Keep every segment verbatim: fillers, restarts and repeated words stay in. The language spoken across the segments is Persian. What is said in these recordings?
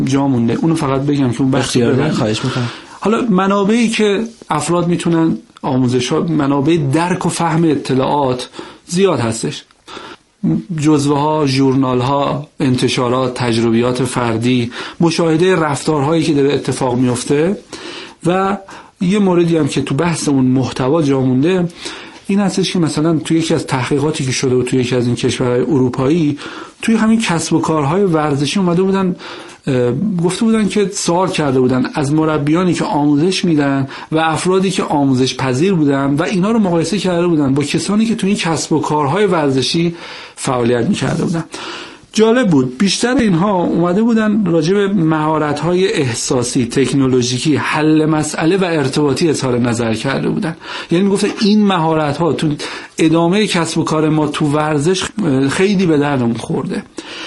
جا مونده. اونو فقط بگم که اون بخش بخیار خواهش میکنم. حالا منابعی که افراد میتونن آموزش ها، منابع درک و فهم اطلاعات زیاد هستش. جزوه ها، ژورنال ها، انتشارات، تجربیات فردی، مشاهده رفتارهایی که داره اتفاق میفته. و یه موردی هم که تو بحث اون محتوا جا مونده این هستش که مثلا توی یکی از تحقیقاتی که شده و توی یکی از این کشورهای اروپایی توی همین کسب و کارهای ورزشی اومده بودن گفته بودن که سوال کرده بودن از مربیانی که آموزش میدن و افرادی که آموزش پذیر بودن و اینا رو مقایسه کرده بودن با کسانی که توی این کسب و کارهای ورزشی فعالیت میکرده بودن. جالب بود. بیشتر اینها اومده بودن راجع به مهارت‌های احساسی، تکنولوژیکی، حل مسئله و ارتباطی اظهار نظر کرده بودن. یعنی میگفتن این مهارت‌ها تو ادامه کسب و کار ما تو ورزش خیلی به دردمون خورده.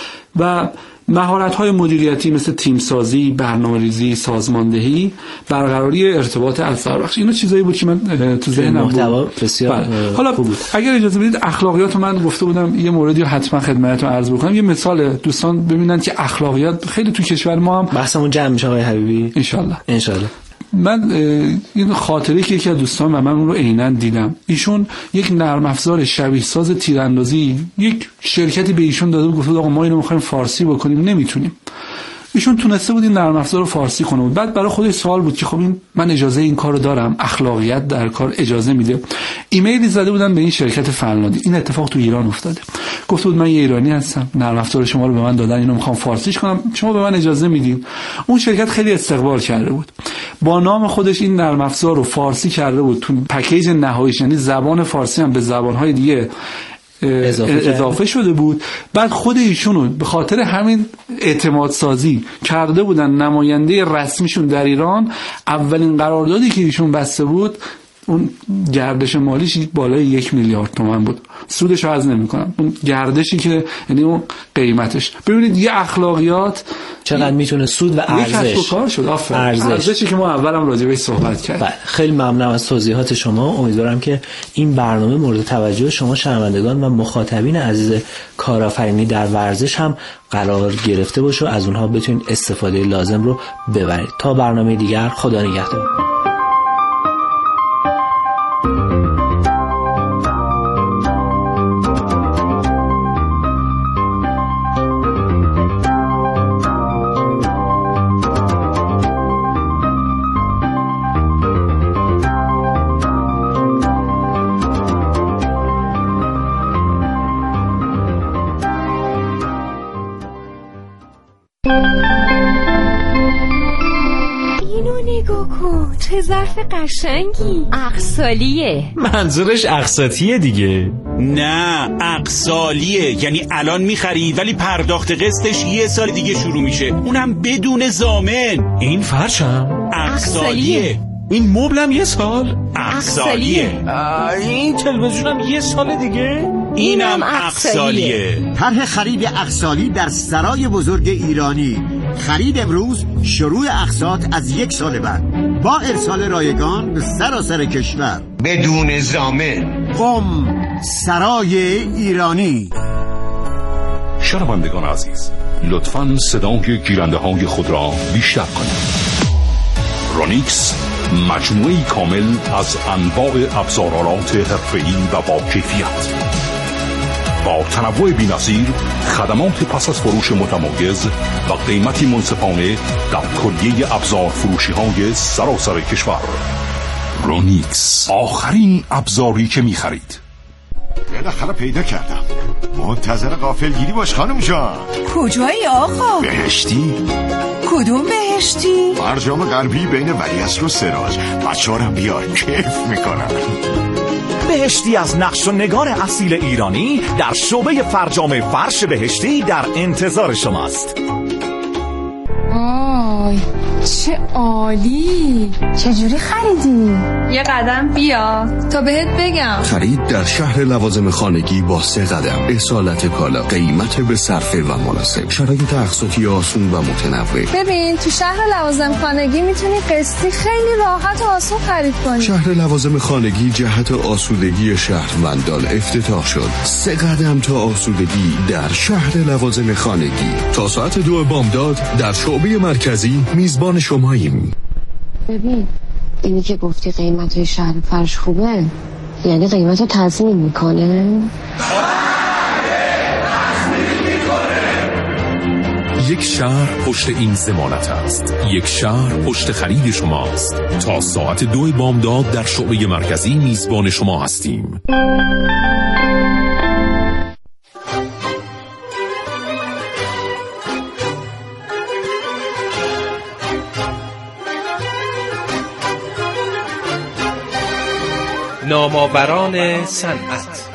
و مهارت‌های مدیریتی مثل تیم سازی، برنامه‌ریزی، سازماندهی، برقراری ارتباط اثر بخش، اینا چیزایی بود که من تو ذهنم بود. بسیار حالا بود. اگر اجازه بدید اخلاقیات من گفته بودم یه موردی رو حتما خدمتتون عرض بکنم. یه مثال دوستان ببینن که اخلاقیات خیلی تو کشور ما هم بحثمون جمع میشه آقای حبیبی ان شاء الله. ان شاء الله. من این خاطره که یکی از دوستان و من اون رو عیناً دیدم. ایشون یک نرم افزار شبیه ساز تیراندازی یک شرکتی به ایشون داده بود، گفت آقا ما اینو می‌خوایم فارسی بکنیم، نمیتونیم. ایشون تونسته بود این نرم افزار رو فارسی کنه بود. بعد برای خودش سوال بود که خب این من اجازه این کارو دارم، اخلاقیات در کار اجازه میده. ایمیلی زده بودن به این شرکت فنلاندی. این اتفاق تو ایران افتاده. گفت بود من یه ایرانی هستم، نرم افزار شما رو به من دادن، اینو میخوام فارسیش کنم، شما به من اجازه میدین؟ اون شرکت خیلی استقبال کرده بود. با نام خودش این نرم افزار رو فارسی کرده بود. تو پکیج نهاییش یعنی زبان فارسی هم به زبان‌های دیگه اضافه, اضافه شده بود. بعد خود ایشونو به خاطر همین اعتماد سازی کرده بودن نماینده رسمیشون در ایران. اولین قراردادی که ایشون بسته بود اون گردش مالیش بالای یک میلیارد تومان بود. سودش رو عرض نمی کنم، اون گردشی که یعنی اون قیمتش. ببینید یه اخلاقیات چقدر میتونه سود و ارزش یک کار شد. آفرین. ارزش. ارزشی که ما اولم راجع بهش صحبت کردیم. خیلی ممنونم از توضیحات شما. امیدوارم که این برنامه مورد توجه شما شنوندگان و مخاطبین عزیز کارآفرینی در ورزش هم قرار گرفته باشه و از اونها بتونید استفاده لازم رو ببرید. تا برنامه دیگر، خدا نگهدار. چه ظرف قشنگی. اقسالیه. منظورش اقساطیه دیگه. نه اقسالیه، یعنی الان میخرید ولی پرداخت قسطش یه سال دیگه شروع میشه، اونم بدون ضامن. این فرشم اقسالیه. این مبلم یه سال اقسالیه. این تلویزیونم یه سال دیگه. اینم اقسالیه. طرح خرید اقسالی در سرای بزرگ ایرانی. خرید امروز، شروع اقساط از یک سال بعد با ارسال رایگان به سراسر کشور بدون ضامن. قم سرای ایرانی. شنوندگان عزیز، لطفاً صدای گیرنده های خود را بیشتر کنید. رونیکس مجموعه‌ای کامل از انواع ابزارالات حرفه‌ای و با کیفیت، با تنوع بی‌نظیر، خدمات پس از فروش متمایز و قیمتی منصفانه در کلیه ابزار فروشی های سراسر کشور. رونیکس، آخرین ابزاری که می‌خرید. بالاخره پیدا کردم. منتظر غافلگیری باش خانم جان. کجایی آقا؟ بهشتی. کدوم بهشتی؟ فرجام غربی بین ولیعصر و سراج. بچه‌هارم بیار کیف میکنن. بهشتی از نقش و نگار اصیل ایرانی در شعبه فرجام فرش بهشتی در انتظار شماست. آی چه عالی. چجوری خریدی؟ یه قدم بیا تا بهت بگم. خرید در شهر لوازم خانگی با سه قدم. اصالت کالا، قیمت به صرفه و مناسب، شرایط اقساطی آسون و متنوع. ببین تو شهر لوازم خانگی میتونی قسطی خیلی راحت و آسون خرید کنی. شهر لوازم خانگی جهت آسودگی شهروندان افتتاح شد. سه قدم تا آسودگی در شهر لوازم خانگی. تا ساعت دو بامداد در شعبه مرکزی میزبان شماییم. ببین اینی که گفتی قیمت شهر فرش خوبه، یعنی قیمت رو تضمین میکنه؟ یک شهر پشت این ضمانت است. یک شهر پشت خرید شماست. تا ساعت دو بامداد در شعبه مرکزی میزبان شما هستیم. نامآوران صنعت.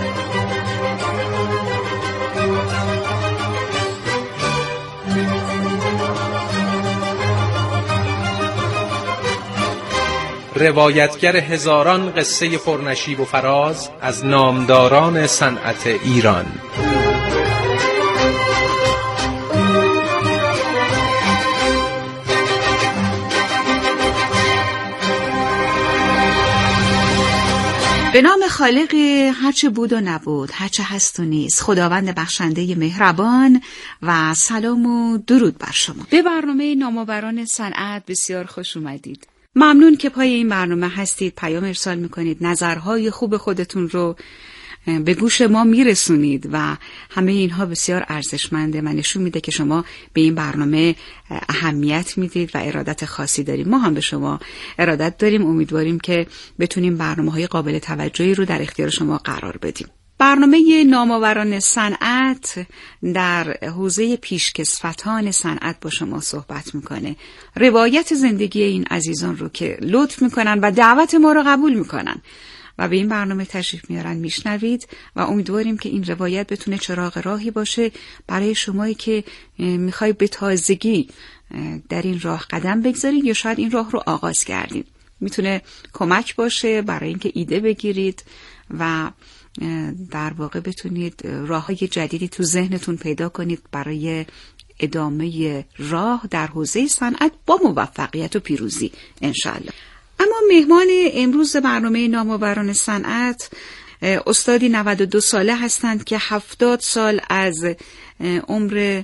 روایتگر هزاران قصه پرنشیب و فراز از نامداران صنعت ایران. به نام خالق هرچه بود و نبود، هرچه هست و نیست، خداوند بخشنده مهربان، و سلام و درود بر شما. به برنامه نامآوران صنعت بسیار خوش اومدید. ممنون که پای این برنامه هستید، پیام ارسال میکنید، نظرهای خوب خودتون رو به گوش ما میرسونید و همه اینها بسیار ارزشمنده و نشون میده که شما به این برنامه اهمیت میدید و ارادت خاصی داریم. ما هم به شما ارادت داریم. امیدواریم که بتونیم برنامه‌های قابل توجهی رو در اختیار شما قرار بدیم. برنامه نامآوران صنعت در حوزه پیشکسوتان صنعت با شما صحبت میکنه. روایت زندگی این عزیزان رو که لطف میکنن و دعوت ما رو قبول میکنن و به این برنامه تشریف میارن میشنوید و امیدواریم که این روایت بتونه چراغ راهی باشه برای شمایی که میخوای به تازگی در این راه قدم بگذارید یا شاید این راه رو آغاز کردید. میتونه کمک باشه برای اینکه ایده بگیرید و در واقع بتونید راههای جدیدی تو ذهنتون پیدا کنید برای ادامه راه در حوزه صنعت با موفقیت و پیروزی انشالله. اما مهمان امروز برنامه نامآوران صنعت استادی نود و دو ساله هستند که هفتاد سال از عمر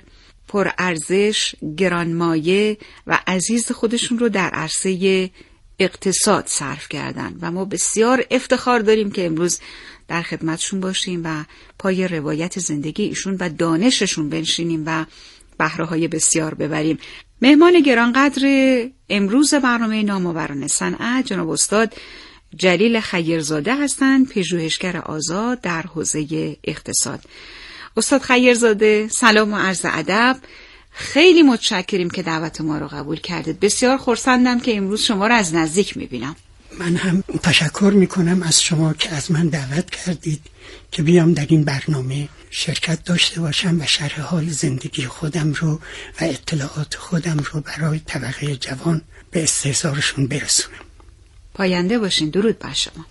پرارزش، گرانمایه و عزیز خودشون رو در عرصه اقتصاد صرف کردن و ما بسیار افتخار داریم که امروز در خدمتشون باشیم و پای روایت زندگی ایشون و دانششون بنشینیم و بهره‌های بسیار ببریم. مهمان گرانقدر امروز برنامه نامآوران صنعت جناب استاد جلیل خیرزاده هستند، پژوهشگر آزاد در حوزه اقتصاد. استاد خیرزاده سلام و عرض ادب. خیلی متشکریم که دعوت ما رو قبول کردید. بسیار خرسندم که امروز شما رو از نزدیک می‌بینم. من هم تشکر میکنم از شما که از من دعوت کردید که بیام در این برنامه شرکت داشته باشم و شرح حال زندگی خودم رو و اطلاعات خودم رو برای طبقه جوان به استحضارشون برسونم. پاینده باشین. درود بر شما.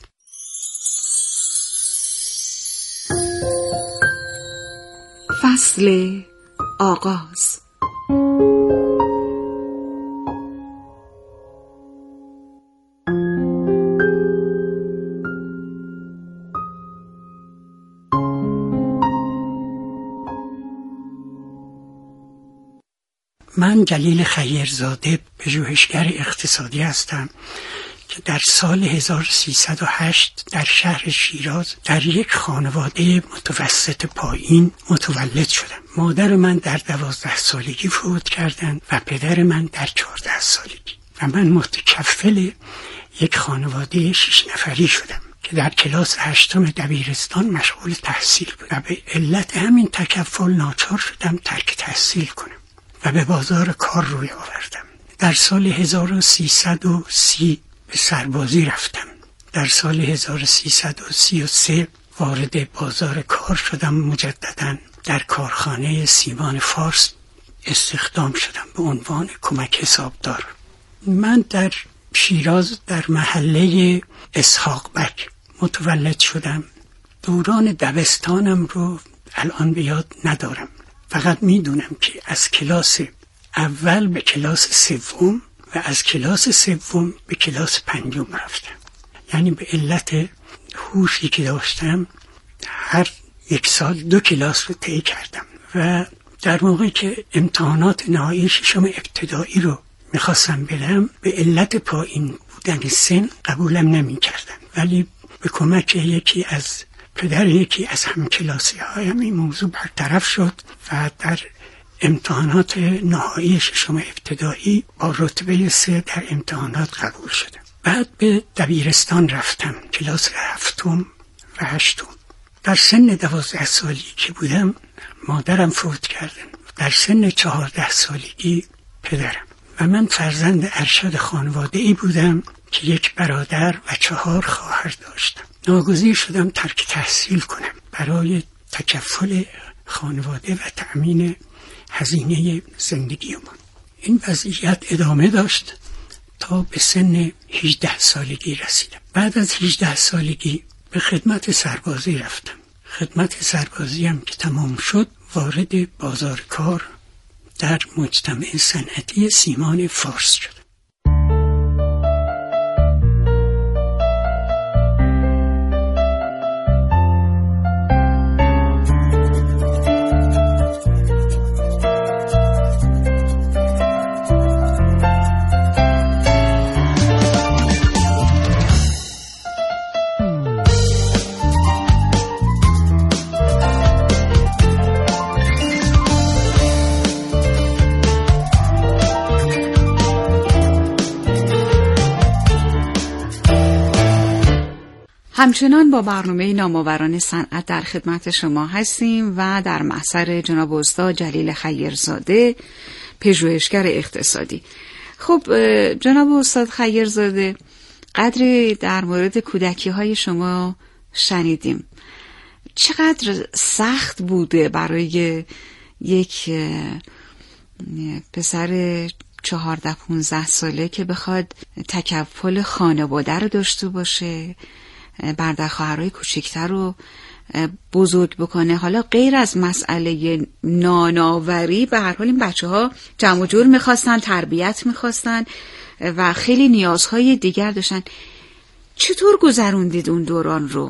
فصل آغاز. من جلیل خیرزاده پژوهشگر اقتصادی هستم که در سال هزار و سیصد و هشت در شهر شیراز در یک خانواده متوسط پایین متولد شدم. مادر من در دوازده سالگی فوت کردند و پدر من در چهارده سالگی و من متکفل یک خانواده شش نفری شدم که در کلاس هشتم دبیرستان مشغول تحصیل بودم و به علت همین تکفل ناچار شدم ترک تحصیل کنم و به بازار کار روی آوردم. در سال هزار و سیصد و سی به سربازی رفتم. در سال هزار و سیصد و سی و سه وارد بازار کار شدم. مجدداً در کارخانه سیمان فارس استخدام شدم به عنوان کمک حسابدار. من در شیراز در محله اسحاق بک متولد شدم. دوران دبستانم رو الان به یاد ندارم، فقط میدونم که از کلاس اول به کلاس سوم و از کلاس سوم به کلاس پنجم رفتم. یعنی به علت هوشی که داشتم هر یک سال دو کلاس رو طی کردم و در موقعی که امتحانات نهایی ششم ابتدایی رو میخواستم بدم به علت پایین بودن سن قبولم نمی کردن، ولی به کمک یکی از پدر یکی از همکلاسی هایم این موضوع برطرف شد و در امتحانات نهایی ششم ابتدایی با رتبه سه در امتحانات قبول شدم. بعد به دبیرستان رفتم، کلاس هفتم و هشتم. در سن دوازده سالی که بودم مادرم فوت کردن، در سن چهارده سالگی پدرم، و من فرزند ارشد خانواده ای بودم که یک برادر و چهار خواهر داشتم. ناگزیر شدم ترک تحصیل کنم برای تکفل خانواده و تأمین هزینه زندگیمان. این وضعیت ادامه داشت تا به سن هجده سالگی رسیدم. بعد از هجده سالگی به خدمت سربازی رفتم. خدمت سربازی هم که تمام شد وارد بازار کار در مجتمع صنعتی سیمان فارس شد. همچنان با برنامه نامآوران صنعت در خدمت شما هستیم و در محضر جناب استاد جلیل خیرزاده، پژوهشگر اقتصادی. خب جناب استاد خیرزاده، قدری در مورد کودکی های شما شنیدیم. چقدر سخت بوده برای یک پسر چهارده پونزده ساله که بخواد تکفل خانواده رو داشته باشه، برادر خواهرای کوچکتر رو بزرگ بکنه؟ حالا غیر از مسئله نانآوری، به هر حال این بچه ها جمع و جور میخواستن، تربیت میخواستن و خیلی نیازهای دیگر داشتن. چطور گذروندید اون دوران رو؟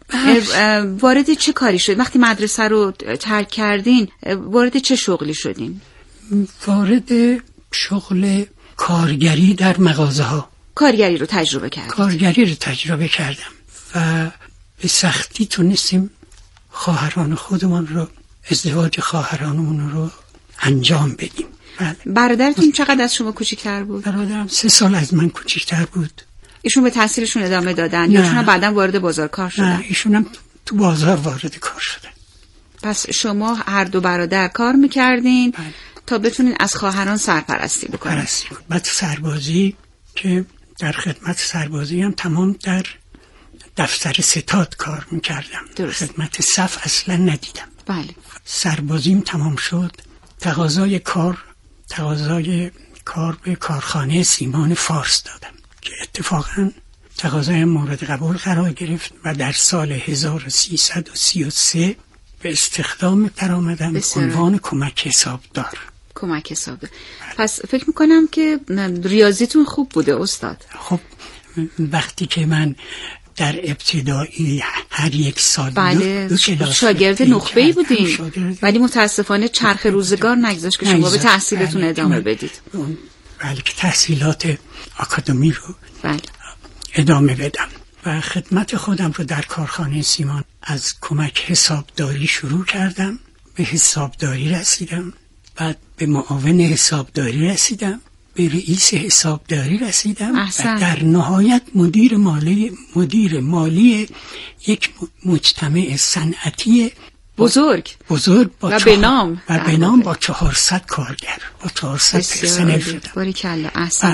وارد چه کاری شد؟ وقتی مدرسه رو ترک کردین وارد چه شغلی شدین؟ وارد شغل کارگری در مغازه ها. کارگری رو تجربه کردم. کارگری رو تجربه کردم و به سختی تونستیم خواهران خودمون رو، ازدواج خواهرانمون رو انجام بدیم. برادرتون چقدر از شما کوچیک‌تر بود؟ برادرم سه سال از من کوچیک‌تر بود. ایشون به تحصیلشون ادامه دادن یا ایشون بعداً وارد بازار کار شدن؟ نه، ایشون هم تو بازار وارد کار شدن. پس شما هر دو برادر کار می‌کردین تا بتونین از خواهران سرپرستی بکنین. بعد سربازی که در خدمت سربازی هم تمام در دفتر ستاد کار میکردم. درست. خدمت صف اصلا ندیدم. بله. سربازیم تمام شد، تقاضای کار تقاضای کار به کارخانه سیمان فارس دادم که اتفاقا تقاضای مورد قبول قرار گرفت و در سال هزار و سیصد و سی و سه به استخدام درآمدم به عنوان کمک حسابدار. کمک حسابدار. پس فکر میکنم که ریاضیتون خوب بوده استاد. خب وقتی که من در ابتدایی هر یک سال بله شاگرد نخبه‌ای بودین، ولی متاسفانه چرخ روزگار نگذاشت که شما به تحصیلتون بله. ادامه بدید. بله که تحصیلات آکادمی رو بله. ادامه بدم و خدمت خودم رو در کارخانه سیمان از کمک حسابداری شروع کردم، به حسابداری رسیدم، بعد به معاون حسابداری رسیدم، به رئیس حسابداری رسیدم احسن. و در نهایت مدیر مالی مدیر مالی یک مجتمع صنعتی بزرگ بزرگ با و به نام و به نام با چهارصد کارگر با چهارصد پرسنل شدم. باریکلا احسن.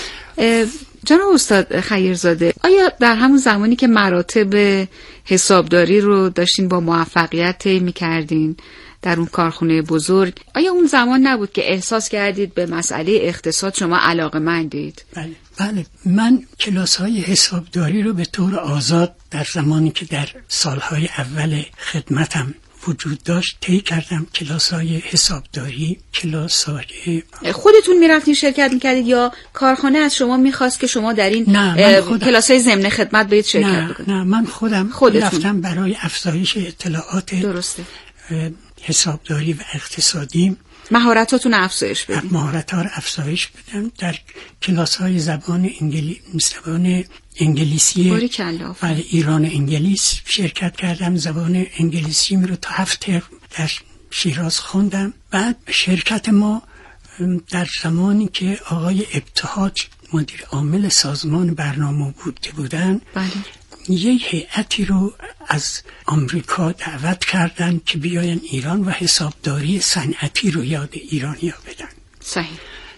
جناب استاد خیرزاده، آیا در همون زمانی که مراتب حسابداری رو داشتین با موفقیت طی می‌کردین در اون کارخونه بزرگ، آیا اون زمان نبود که احساس کردید به مسئله اقتصاد شما علاقه‌مندید؟ بله بله، من کلاس‌های حسابداری رو به طور آزاد در زمانی که در سالهای اول خدمتم وجود داشت طی کردم. کلاس‌های حسابداری، کلاس‌های خودتون میرفتین شرکت میکردید یا کارخانه از شما میخواست که شما در این کلاس‌های ضمن خدمت برید شرکت نه بکنید؟ نه، من خودم خودتون رفتم برای افزایش اطلاعات درسته حسابداری و اقتصادی، مهارتاتون افزایش بدید. مهارت‌ها رو افزایش بدم. در کلاس‌های زبان انگلی... زبان انگلیسی و ایران انگلیس شرکت کردم. زبان انگلیسی رو تا هفت ترم در شیراز خوندم. بعد شرکت ما در زمانی که آقای ابتهاج مدیر عامل سازمان برنامه بوده بودن، بله. یک هیئتی رو از آمریکا دعوت کردن که بیاین ایران و حسابداری صنعتی رو یاد ایرانی‌ها بدن. صحیح.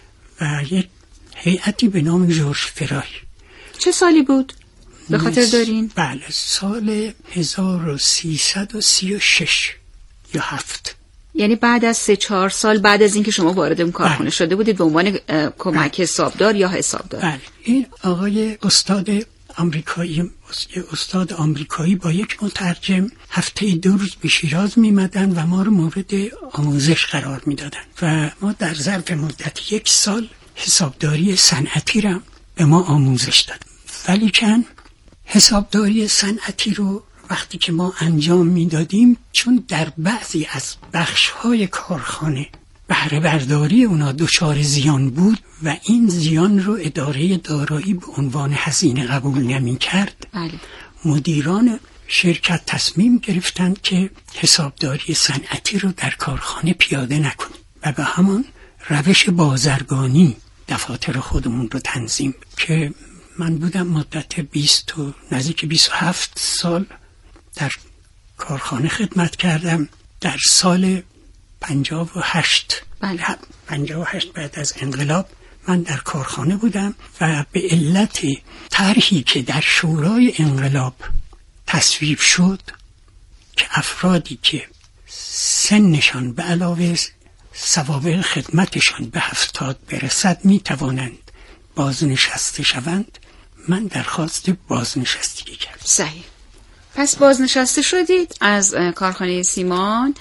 و یک هیئتی به نام جورج فرای. چه سالی بود؟ به خاطر دارین؟ بله، سال هزار و سیصد و سی و شش یا هفت. یعنی بعد از سه چهار سال بعد از اینکه شما وارد اون کارخونه بله. شده بودید به عنوان کمک حسابدار یا حسابدار. بله. این آقای استاد آمریکایی، استاد آمریکایی با یک مترجم هفته دو روز به شیراز میمدن و ما رو مورد آموزش قرار میدادن و ما در ظرف مدت یک سال حسابداری صنعتی رو به ما آموزش دادن. ولی چند حسابداری صنعتی رو وقتی که ما انجام میدادیم، چون در بعضی از بخش‌های کارخانه بهره برداری اونا دچار زیان بود و این زیان رو اداره دارایی به عنوان هزینه قبول نمی کرد، بله. مدیران شرکت تصمیم گرفتند که حسابداری صنعتی رو در کارخانه پیاده نکنیم و به همان روش بازرگانی دفاتر خودمون رو تنظیم که من بودم مدت بیست و نزدیک بیست و هفت سال در کارخانه خدمت کردم. در سال پنجاه و هشت بله. پنجاه و هشت بعد از انقلاب من در کارخانه بودم و به علت طرحی که در شورای انقلاب تصویب شد که افرادی که سنشان به علاوه سوابق خدمتشان به هفتاد برسد می توانند بازنشسته شوند، من درخواست بازنشستگی کردم. صحیح. پس بازنشسته شدید از کارخانه سیمان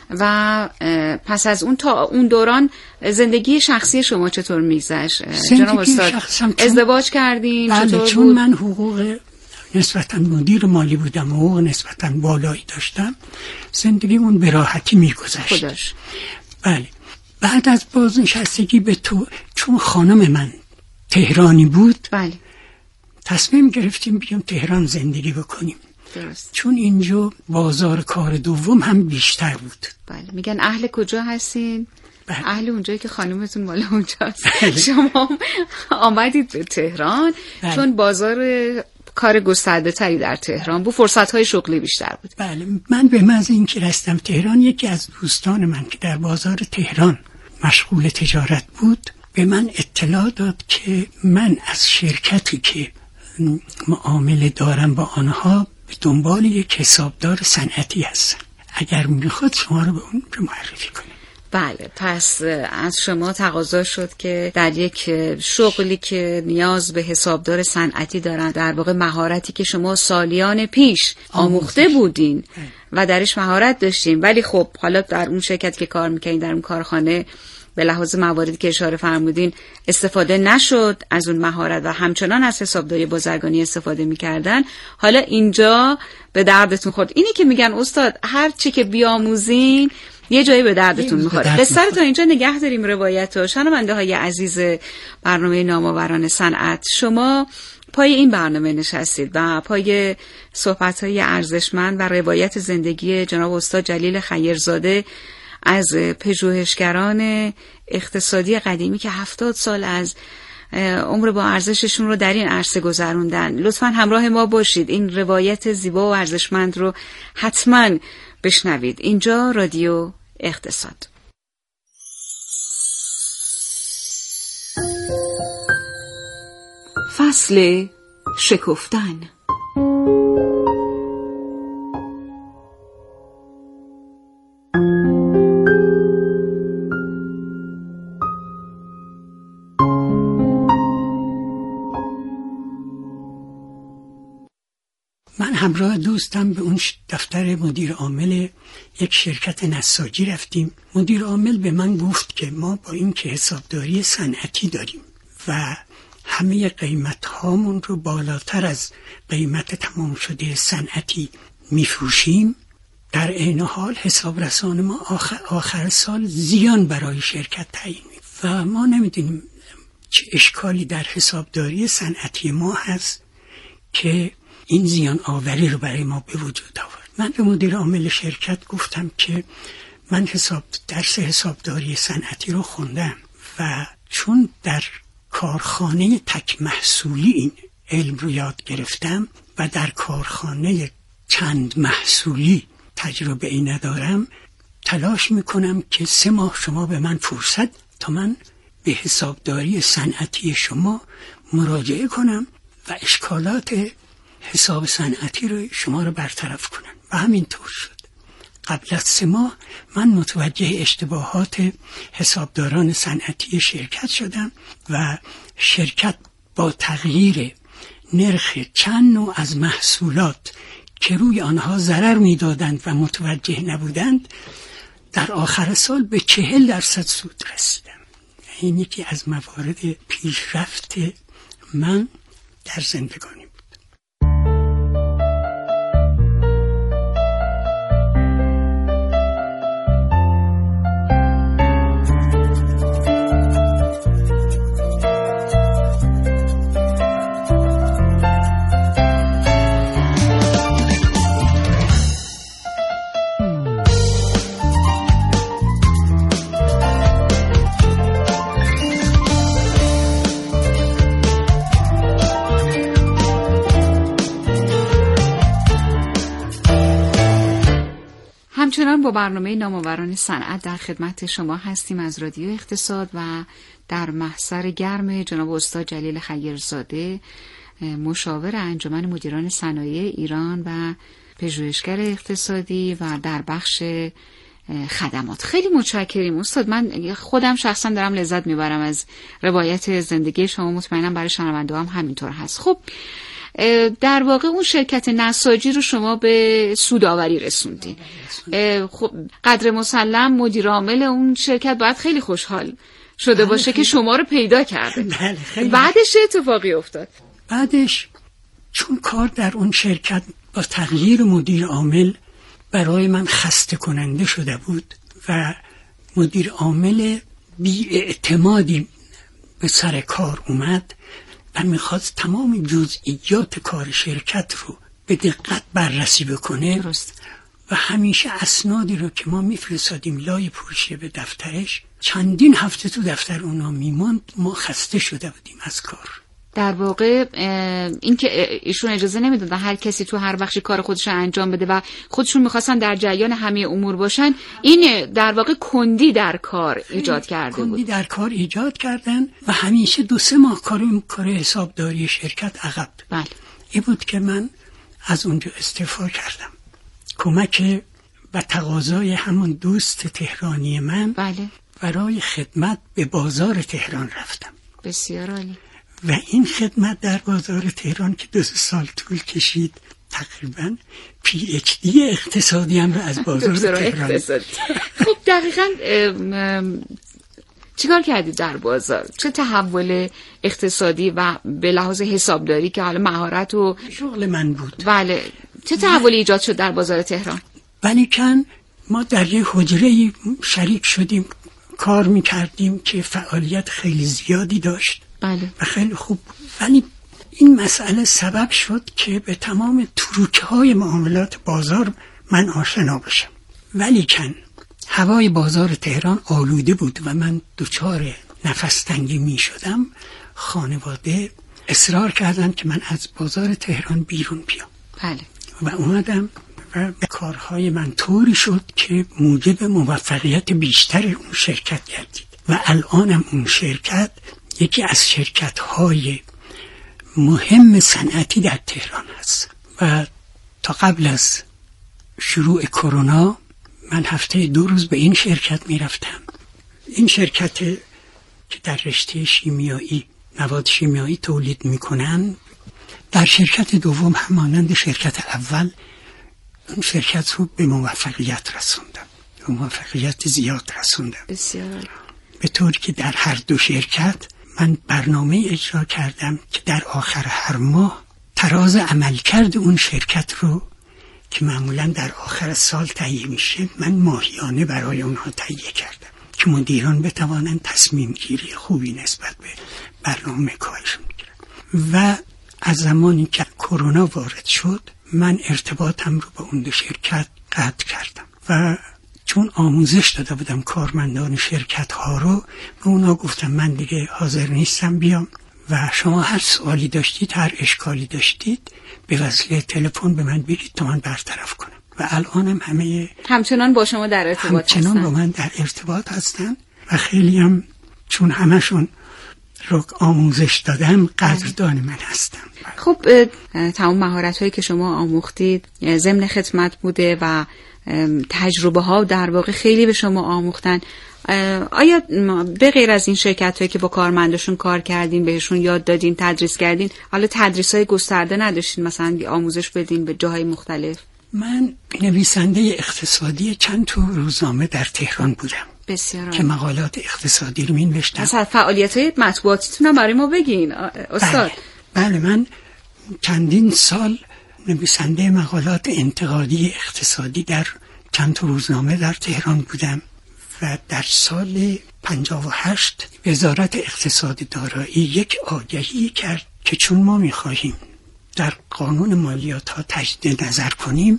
و پس از اون تا اون دوران زندگی شخصی شما چطور میگذشت جناب استاد؟ ازدواج کردین؟ بله، چطور چون بود؟ من حقوق نسبتاً مدیر مالی بودم و حقوق نسبتاً بالایی داشتم، زندگی اون به راحتی میگذشت. خودش. بله. بعد از بازنشستگی به تو، چون خانم من تهرانی بود، بله. تصمیم گرفتیم بیام تهران زندگی بکنیم. درست. چون اینجا بازار کار دوم هم بیشتر بود. بله. میگن اهل کجا هستین؟ بله. اهل اونجایی که خانومتون مال اونجاست. بله. شما آمدید به تهران بله. چون بازار کار گسترده تری در تهران بود، فرصت های شغلی بیشتر بود. بله. من به محض اینکه رفتم تهران، یکی از دوستان من که در بازار تهران مشغول تجارت بود به من اطلاع داد که من از شرکتی که معامله دارم با آنها به دنبال یک حسابدار صنعتی هستم، اگر میخواد شما رو به اون معرفی کنم. بله. پس از شما تقاضا شد که در یک شغلی که نیاز به حسابدار صنعتی دارن، در واقع مهارتی که شما سالیان پیش آموخته بودین و درش مهارت داشتین، ولی خب حالا در اون شرکت که کار میکنین، در اون کارخانه، به لحاظ مواردی که اشاره فرمودین استفاده نشد از اون مهارت و همچنان از حسابداری بازرگانی استفاده میکردن. حالا اینجا به دردتون خورد. اینی که میگن استاد هر چی که بیاموزین یه جایی به دردتون میخوره. قصه رو تا اینجا نگه داریم روایتو. شنونده های عزیز برنامه نامآوران صنعت، شما پای این برنامه نشستید و پای صحبت‌های ارزشمند و روایت زندگی جناب استاد جلیل خیرزاده از پژوهشگران اقتصادی قدیمی که هفتاد سال از عمر با ارزششون رو در این عرصه گذروندن. لطفاً همراه ما باشید، این روایت زیبا و ارزشمند رو حتماً بشنوید. اینجا رادیو اقتصاد. فصل شکفتن. همراه دوستم به اون دفتر مدیر عامل یک شرکت نساجی رفتیم. مدیر عامل به من گفت که ما با این که حسابداری صنعتی داریم و همه قیمت هامون رو بالاتر از قیمت تمام شده صنعتی میفروشیم، در عین حال حسابرسان ما آخر, آخر سال زیان برای شرکت تعیین می‌کنه و ما نمیدونیم چه اشکالی در حسابداری صنعتی ما هست که این زیان آوری رو برای ما به وجود آورد. من به مدیر عامل شرکت گفتم که من حساب درس حسابداری صنعتی رو خوندم و چون در کارخانه تک محصولی این علم رو یاد گرفتم و در کارخانه چند محصولی تجربه ای ندارم، تلاش میکنم که سه ماه شما به من فرصت تا من به حسابداری صنعتی شما مراجعه کنم و اشکالات حساب صنعتی رو شما رو برطرف کنم. و همینطور شد. قبل از سه ماه من متوجه اشتباهات حسابداران صنعتی شرکت شدم و شرکت با تغییر نرخ چند نوع از محصولات که روی آنها ضرر میدادند و متوجه نبودند، در آخر سال به چهل درصد سود رسیدم. این یکی از موارد پیشرفت من در زندگانی بود. همچنان با برنامه نامآوران صنعت در خدمت شما هستیم از رادیو اقتصاد و در محضر گرم جناب استاد جلیل خیرزاده، مشاور انجمن مدیران صنایع ایران و پژوهشگر اقتصادی و در بخش خدمات. خیلی متشکریم استاد. من خودم شخصا دارم لذت میبرم از روایت زندگی شما، مطمئنم برای شنونده هم همینطور هست. خب در واقع اون شرکت نساجی رو شما به سودآوری رسوندین. خب قدر مسلم مدیر عامل اون شرکت باید خیلی خوشحال شده باشه که شما رو پیدا کرده. بعدش چه اتفاقی افتاد؟ بعدش چون کار در اون شرکت با تغییر مدیر عامل برای من خسته کننده شده بود و مدیر عامل بی‌اعتمادی به سر کار اومد و میخواست تمام جزئیات کار شرکت رو به دقت بررسی بکنه. درست. و همیشه اسنادی رو که ما میفرستادیم لای پروژه به دفترش چندین هفته تو دفتر اونا میماند. ما خسته شده بودیم از کار. در واقع این که ایشون اجازه نمیدادن هر کسی تو هر بخشی کار خودش انجام بده و خودشون میخواستن در جریان همه امور باشن، این در واقع کندی در کار ایجاد کرده بود. کندی در کار ایجاد کردن و همیشه دو سه ماه کار کار حسابداری شرکت عقب. بله. این بود که من از اونجا استعفا کردم. کمک و تقاضای همون دوست تهرانی من بله. برای خدمت به بازار تهران رفتم. بسیار عالی. و این خدمت در بازار تهران که دو سال طول کشید، تقریبا پی اچ دی اقتصادی هم رو از بازار تهران. خب دقیقاً چیکار کردید در بازار؟ چه تحول اقتصادی و به لحاظ حسابداری که حالا مهارت و شغل من بود، بله، چه تحولی ایجاد شد در بازار تهران؟ ولیکن ما در یه حجره شریک شدیم، کار میکردیم که فعالیت خیلی زیادی داشت. بله. و خیلی خوب. ولی این مسئله سبب شد که به تمام تروکه‌های معاملات بازار من آشنا بشم. ولیکن هوای بازار تهران آلوده بود و من دچار نفس تنگی می شدم. خانواده اصرار کردن که من از بازار تهران بیرون بیام. بله. و اومدم و کارهای من طوری شد که موجب موفقیت بیشتر اون شرکت گردید و الانم اون شرکت یکی از شرکت‌های مهم صنعتی در تهران هست. و تا قبل از شروع کرونا من هفته دو روز به این شرکت میرفتم. این شرکت که در رشته شیمیایی مواد شیمیایی تولید میکنن در شرکت دوم هم مانند شرکت اول اون شرکت رو به موفقیت رسوندم، به موفقیت زیاد رسوندم. بسیار. به طوری که در هر دو شرکت من برنامه اجرا کردم که در آخر هر ماه تراز عملکرد اون شرکت رو که معمولا در آخر سال تهیه میشه من ماهیانه برای اونها تهیه کردم که مدیران بتوانند تصمیم گیری خوبی نسبت به برنامه کارشون بگیرن. و از زمانی که کرونا وارد شد من ارتباطم رو با اون دو شرکت قطع کردم و چون آموزش داده بودم کارمندان شرکت ها رو، به اونا گفتم من دیگه حاضر نیستم بیام و شما هر سوالی داشتید، هر اشکالی داشتید به وسیله تلفن به من بگید تا من برطرف کنم. و الانم همه همچنان با شما در ارتباط هستن. همچنان با من در ارتباط هستن و خیلی هم چون همشون رو آموزش دادم قدردان من هستم. خب تمام مهارت هایی که شما آموختید ضمن خدمت بوده و تجربه ها در واقع خیلی به شما آموختن. آیا به غیر از این شرکت هایی که با کارمندشون کار کردین، بهشون یاد دادین، تدریس کردین، حالا تدریس های گسترده نداشتین مثلا آموزش بدین به جاهای مختلف؟ من نویسنده اقتصادی چند تا روزنامه در تهران بودم. بسیار که مقالات اقتصادی رو می نوشتم. مثلا فعالیت های مطبوعاتیتون هم برای ما بگین استاد. بله, بله من چندین سال نویسنده مقالات انتقادی اقتصادی در چند تا روزنامه در تهران بودم و در سال پنجاه و هشت وزارت اقتصاد دارایی یک آگهی کرد که چون ما می‌خواهیم در قانون مالیات ها تجدید نظر کنیم،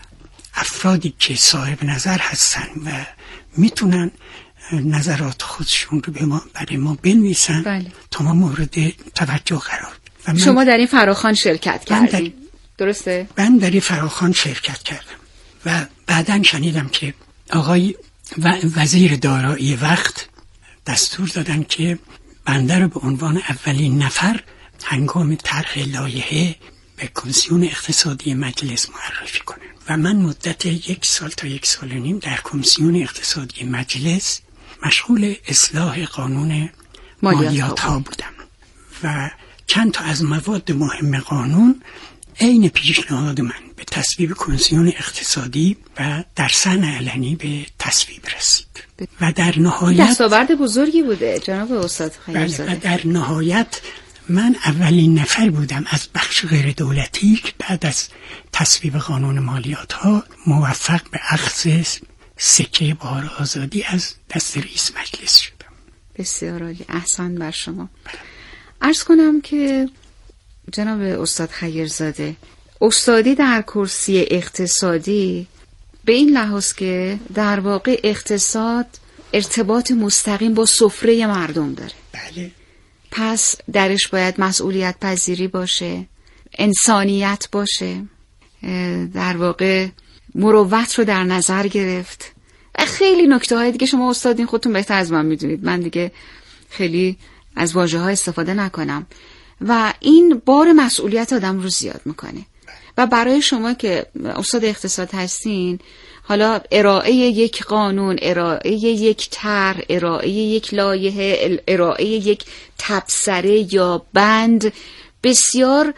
افرادی که صاحب نظر هستن و میتونن نظرات خودشون رو به ما برای ما بنویسن بله. تا ما مورد توجه قرار بدیم. شما در این فراخوان شرکت کردید درسته؟ من در این فراخوان شرکت کردم و بعداً شنیدم که آقای وزیر دارایی وقت دستور دادن که بنده رو به عنوان اولین نفر هنگام طرح لایحه به کمیسیون اقتصادی مجلس معرفی کنن و من مدت یک سال تا یک سال و نیم در کمیسیون اقتصادی مجلس مشغول اصلاح قانون مالیات ها بودم و چند تا از مواد مهم قانون عین پیشنهاد من به تصویب کمیسیون اقتصادی و در سن علنی به تصویب رسید و در نهایت دستاورد بزرگی بوده جناب استاد خیرزاده. و در نهایت من اولین نفر بودم از بخش غیر دولتی که بعد از تصویب قانون مالیات ها موفق به اخذ سکه بار آزادی از دست رئیس مجلس شدم. بسیار عالی، احسان بر شما. عرض کنم که جناب استاد خیرزاده استادی در کرسی اقتصادی به این لحاظ که در واقع اقتصاد ارتباط مستقیم با سفره مردم داره. بله. پس درش باید مسئولیت پذیری باشه، انسانیت باشه، در واقع مروت رو در نظر گرفت و خیلی نکته های دیگه. شما استادین خودتون بهتر از من میدونید، من دیگه خیلی از واژه ها استفاده نکنم و این بار مسئولیت آدم رو زیاد میکنه و برای شما که استاد اقتصاد هستین، حالا ارائه یک قانون، ارائه یک طرح، ارائه یک لایحه، ارائه یک تبصره یا بند بسیار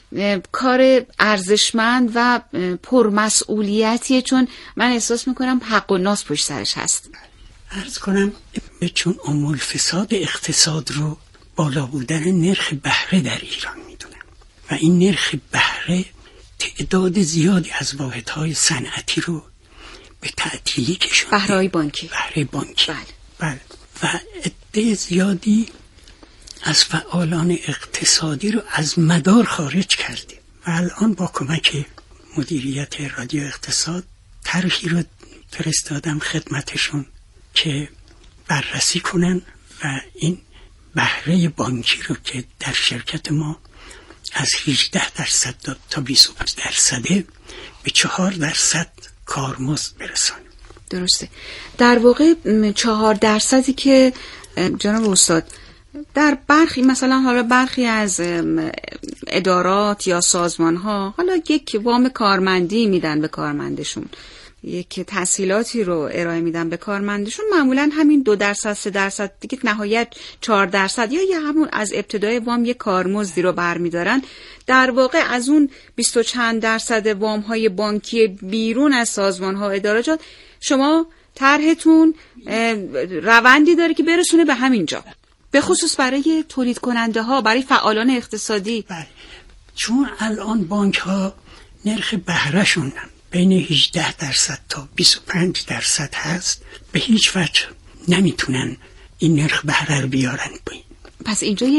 کار ارزشمند و پرمسئولیتیه، چون من احساس میکنم حق و ناس پشت سرش هست. عرض کنم چون عمول فساد اقتصاد رو بالا بودن نرخ بهره در ایران میدونم و این نرخ بهره تعداد زیادی از واحدهای صنعتی رو به تعطیلی کشونده. بهره‌های بانکی. بهره بانکی. بله. بله. و عده زیادی از فعالان اقتصادی رو از مدار خارج کرده و الان با کمک مدیریت رادیو اقتصاد طرحی رو فرستادم خدمتشون که بررسی کنن و این بهره بانکی رو که در شرکت ما از هجده درصد تا بیست و پنج درصده به چهار درصد کارمزد برسانیم. درسته. در واقع چهار درصدی که جناب استاد در برخی مثلا حالا برخی از ادارات یا سازمان ها حالا یک وام کارمندی میدن به کارمندشون یک تسهیلاتی رو ارائه میدن به کارمندشون، معمولا همین دو درصد سه درصد دیگه نهایت چهار درصد یا یه همون از ابتدای وام یک کارمزدی رو برمیدارن. در واقع از اون بیست و چند درصد وام های بانکی بیرون از سازمان ها ادارجات شما طرحتون روندی داره که برسونه به همینجا، به خصوص برای تولید کننده ها، برای فعالان اقتصادی. بله، چون الان بانک ها نرخ بهره شون بین هجده درصد تا بیست و پنج درصد هست، به هیچ وجه نمیتونن این نرخ بهره رو بیارن پایین. پس اینجا